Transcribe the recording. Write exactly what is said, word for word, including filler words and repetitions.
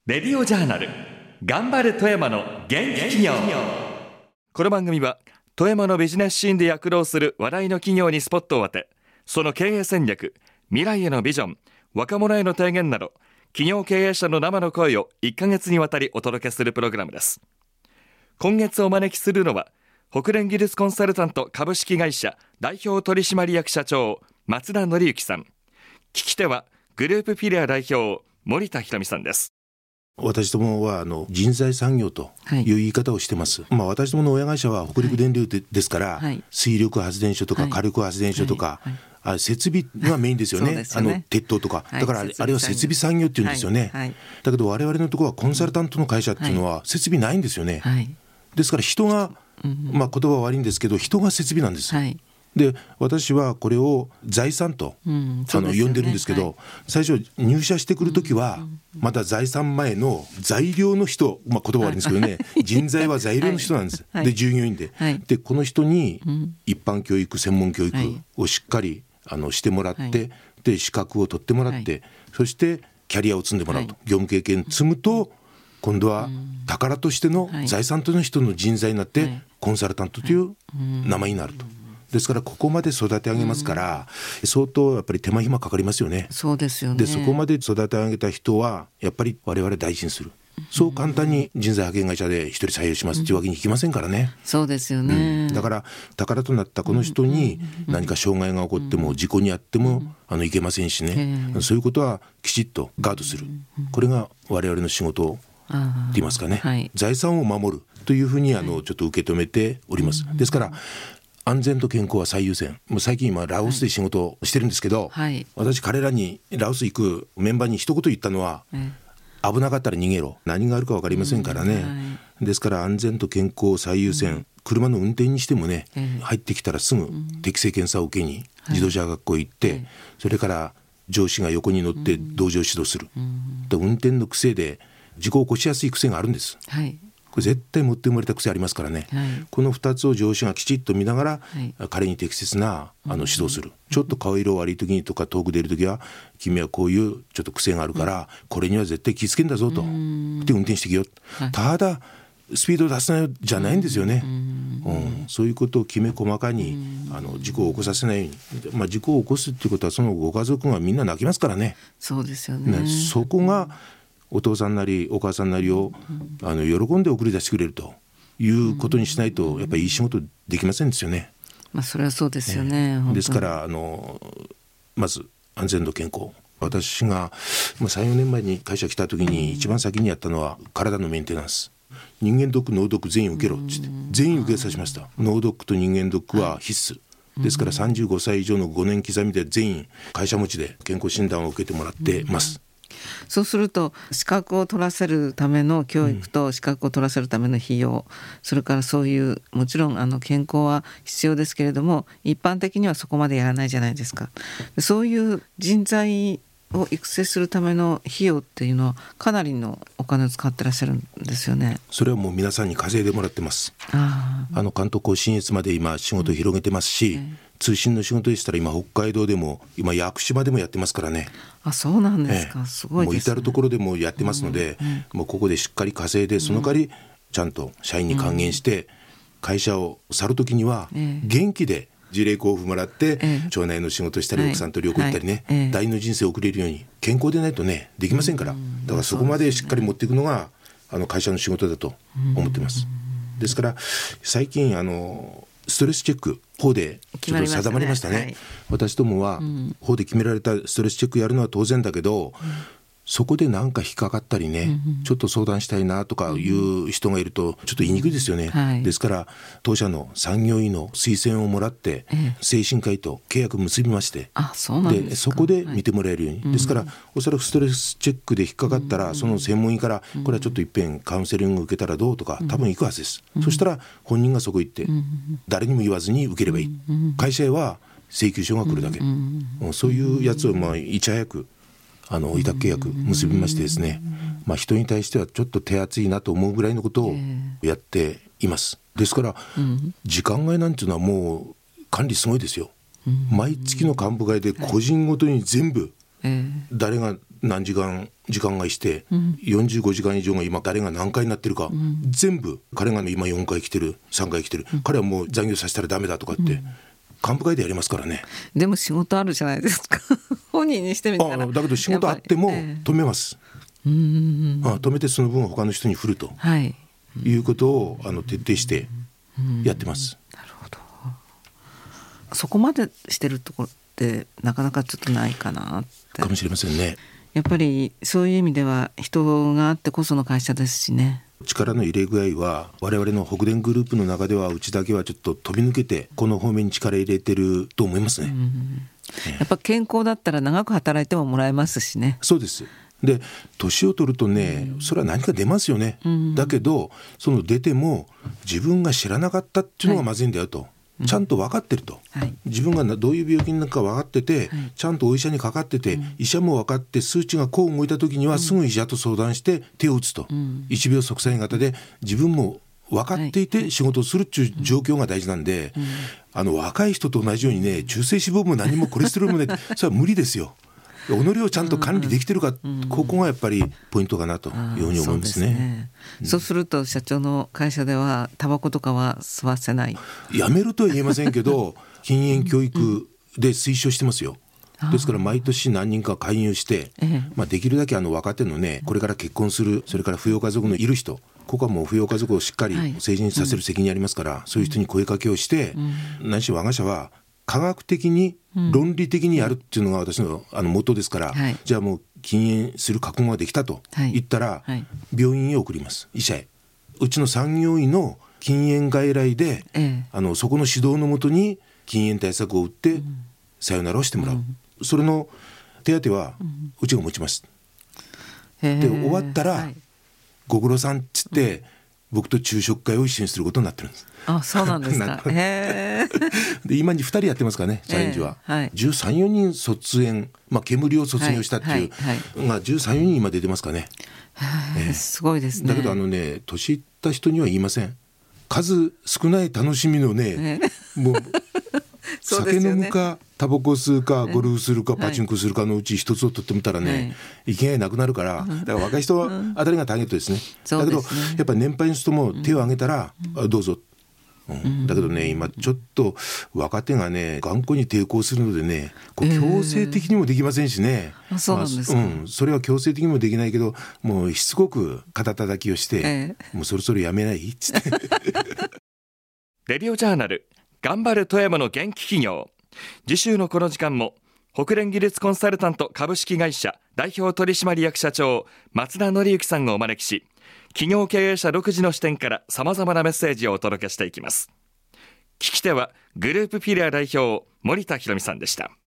レディオジャーナル頑張る富山の元気企業。この番組は富山のビジネスシーンで躍動する話題の企業にスポットを当て、その経営戦略、未来へのビジョン、若者への提言など企業経営者の生の声をいっかげつにわたりお届けするプログラムです。今月お招きするのは北連技術コンサルタント株式会社代表取締役社長松田則之さん、聞き手はグループフィレア代表森田博美さんです。 私どもはあの人材産業という言い方をしてます、はい。まあ、私どもの親会社は北陸電力 で,、ですから、はい、水力発電所とか火力発電所とか、はいはいはい、あ設備がメインですよね。ねあの鉄塔とか、はい、だからあれ、あれは設備産業っていうんですよね、はいはい、だけど我々のところはコンサルタントの会社っていうのは設備ないんですよね、はい、ですから人が、まあ、言葉は悪いんですけど人が設備なんです、はい。で私はこれを財産と、うんあのね、呼んでるんですけど、はい、最初入社してくるときは、うん、まだ財産前の材料の人、まあ、言葉悪いんですけどね人材は材料の人なんです、はい、で従業員で、はい、でこの人に一般教育専門教育をしっかりあのしてもらって、はい、で資格を取ってもらって、はい、そしてキャリアを積んでもらうと、はい、業務経験積むと今度は宝としての財産との人の人材になって、はい、コンサルタントという名前になると。ですからここまで育て上げますから、うん、相当やっぱり手間暇かかりますよね。 そうですよね。 でそこまで育て上げた人はやっぱり我々大事にする、うん、そう簡単に人材派遣会社で一人採用しますっていうわけにいきませんからね、 うん、そうですよね、 うん、だから宝となったこの人に何か障害が起こっても事故にあってもあのいけませんしね、うん、そういうことはきちっとガードする、これが我々の仕事って言いますかね、はい、財産を守るというふうにあのちょっと受け止めております。ですから安全と健康は最優先。もう最近今ラオスで仕事をしてるんですけど、はい、私彼らにラオス行くメンバーに一言言ったのは、はい、危なかったら逃げろ、何があるか分かりませんからね、うんはい、ですから安全と健康を最優先、うん、車の運転にしてもね、うん、入ってきたらすぐ適正検査を受けに自動車学校行って、はい、それから上司が横に乗って同乗指導する、うん、で運転の癖で事故を起こしやすい癖があるんです、はい、これ絶対持って生まれた癖ありますからね、はい、このふたつを上司がきちっと見ながら、はい、彼に適切なあの指導する、うん、ちょっと顔色悪い時にとか遠く出る時は君はこういうちょっと癖があるから、うん、これには絶対気をつけんだぞと、うん、で運転してきよ、はい、ただスピード出すなよじゃないんですよね、うんうん、そういうことをきめ細かに、うん、あの事故を起こさせないように、まあ、事故を起こすっていうことはそのご家族がみんな泣きますからね。 そうですよ ね, ねそこがお父さんなりお母さんなりを、うん、あの喜んで送り出してくれるということにしないとやっぱりいい仕事できませんですよね、 まあ、それはそうですよね、 ねですからあのまず安全と健康、私がさん、よねんまえに会社来た時に一番先にやったのは体のメンテナンス、人間ドック脳ドック全員受けろって言って全員受けさせました。脳ドックと人間ドックは必須ですからさんじゅうごさい以上のごねん刻みで全員会社持ちで健康診断を受けてもらってます。 そうすると資格を取らせるための教育と資格を取らせるための費用、うん、それからそういうもちろんあの健康は必要ですけれども一般的にはそこまでやらないじゃないですか。そういう人材を育成するための費用っていうのはかなりのお金を使ってらっしゃるんですよね。 それはもう皆さんに稼いでもらってます。ああの関東甲信越まで今仕事を広げてますし、うんえー通信の仕事でしたら今北海道でも今屋久島でもやってますからね。 あ、そうなんですか、ええ、すごいですね。 もう至るところでもやってますので、うんうん、もうここでしっかり稼いでその代わりちゃんと社員に還元して会社を去るときには元気で辞令交付もらって、ええ、町内の仕事したり奥さんと旅行行ったりね、はいはい、第二の人生を送れるように健康でないとねできませんから、だからそこまでしっかり持っていくのがあの会社の仕事だと思ってます。ですから最近あのストレスチェック法でちょっと定まりましたね、はい、私どもは法で決められたストレスチェックやるのは当然だけど、うん、そこで何か引っかかったりね、うん、ちょっと相談したいなとかいう人がいるとちょっと言いにくいですよね、うんはい、ですから当社の産業医の推薦をもらって、ええ、精神科医と契約結びまして、 あ、そうなんですか。 でそこで見てもらえるように、はい、ですからおそらくストレスチェックで引っかかったら、うん、その専門医からこれはちょっといっぺんカウンセリング受けたらどうとか多分行くはずです、うん、そしたら本人がそこ行って、うん、誰にも言わずに受ければいい、うん、会社へは請求書が来るだけ、うんうん、そういうやつをまあいち早くあの委託契約結びましてですね、まあ、人に対してはちょっと手厚いなと思うぐらいのことをやっています。ですから時間外なんていうのはもう管理すごいですよ。毎月の幹部会で個人ごとに全部誰が何時間時間外して、うん、よんじゅうごじかん以上が今誰が何回になってるか、うん、全部彼が今よんかい来てるさんかい来てる、うん、彼はもう残業させたらダメだとかって、うん、幹部会でやりますからね。 でも仕事あるじゃないですか本人にしてみたら。 あだけど仕事あっても止めます、えー、うんあ止めてその分を他の人に振ると、はい、いうことをあの徹底してやってます、 うん、なるほど。そこまでしてるところってなかなかちょっとないかなってかもしれませんね。 やっぱりそういう意味では人があってこその会社ですしね。 力の入れ具合は我々の北電グループの中ではうちだけはちょっと飛び抜けてこの方面に力入れてると思いますね、うんねやっぱ健康だったら長く働いてももらえますしね。 そうです。で年を取るとね、うん、それは何か出ますよね、うん、だけどその出ても自分が知らなかったっていうのがまずいんだよと、はいちゃんと分かってると、はい、自分がどういう病気になるか分かってて、はい、ちゃんとお医者にかかってて、うん、医者も分かって数値がこう動いた時にはすぐ医者と相談して手を打つと、うん、いちびょう息災型で自分も分かっていて仕事をするっていう状況が大事なんで、うんうん、あの若い人と同じようにね中性脂肪も何もコレステロールもねそれは無理ですよ。己をちゃんと管理できてるか、うん、ここがやっぱりポイントかなというふうに思いますね。そうですね、 うん、そうすると社長の会社ではタバコとかは吸わせない。 やめるとは言えませんけど禁煙教育で推奨してますよ。ですから毎年何人か介入して、まあ、できるだけあの若手のねこれから結婚するそれから扶養家族のいる人ここはもう扶養家族をしっかり成人させる責任ありますから、はいうん、そういう人に声かけをして、うん、何しろ我が社は科学的に論理的にやるっていうのが私のあの元ですから、はい、じゃあもう禁煙する覚悟ができたと言ったら、はいはい、病院へ送ります医者へ。うちの産業医の禁煙外来で、ええ、あのそこの指導のもとに禁煙対策を打って、うん、さよならをしてもらう、うん、それの手当はうちが持ちます、うん、で終わったら、はい、ご苦労さんっつって、うん、僕と昼食会を一緒にすることになってるんです。 あ、そうなんですかへで今にふたりやってますからねチャレンジは、えーはい、じゅうさん、よにん卒園、まあ、煙を卒業したっていう、はいはいはいまあ、じゅうさん、よにん今出てますかね、 えー、すごいですね。 だけどあのね年いった人には言いません。数少ない楽しみのね、えー、もう酒飲むかタバコ吸うかゴルフするかパチンコするかのうち一つを取ってみたらね、はい、いきなりなくなるからだから若い人あたりがターゲットですね、うん、だけど、ね、やっぱり年配の人も手を挙げたら、うん、どうぞ、うんうん、だけどね今ちょっと若手がね頑固に抵抗するのでねこう強制的にもできませんしね、 えー、そうなんですか、 まあうん、それは強制的にもできないけどもうしつこく肩叩きをして、えー、もうそろそろやめないっつってレディオジャーナル頑張る富山の元気企業。次週のこの時間も北連技術コンサルタント株式会社代表取締役社長松田紀之さんをお招きし企業経営者独自の視点からさまざまなメッセージをお届けしていきます。聞き手はグループフィリア代表森田博美さんでした。